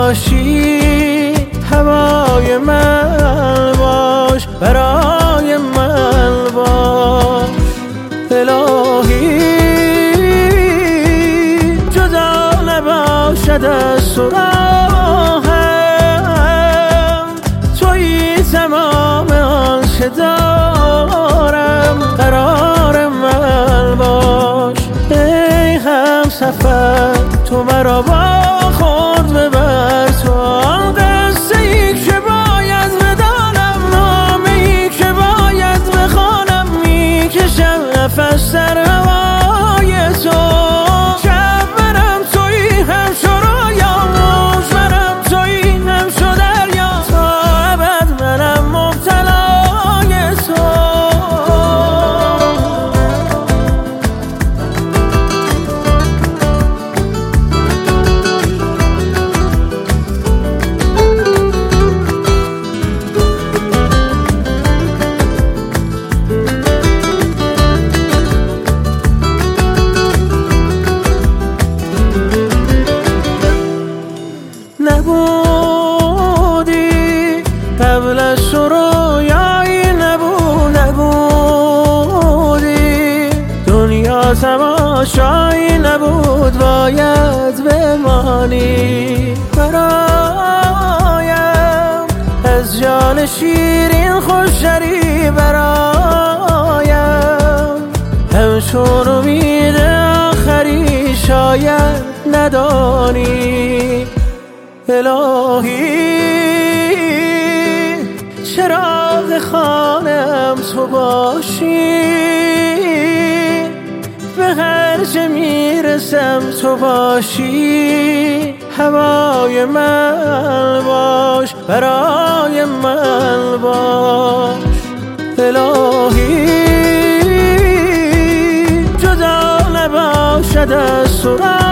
باشی، هوای من باش، برای من باش. الهی جدا نباشد از تو راهم، تویی تمام آنچه دارم، قرار من باش. ای همسفر تو مرا با خود ببر، تو آن قصه ای که باید بدانم، نامه ای که باید بخوانم، میکشم نفس در هوای تو. شب منم تویی، همچو رویام، موج منم تویی، همچو دریا، تا ابد منم مبتلای تو. نبودی قبل از تو رویایی، نبودی دنیا تماشایی، نبود باید بمانی. برایم از جان شیرین خوشتری، برایم همچون امید آخری شاید ندانی. الهی چراغ خانم تو باشی، به هر جا میرسم تو باشی، هوای من باش، برای من باش. الهی جدا نباشد از تو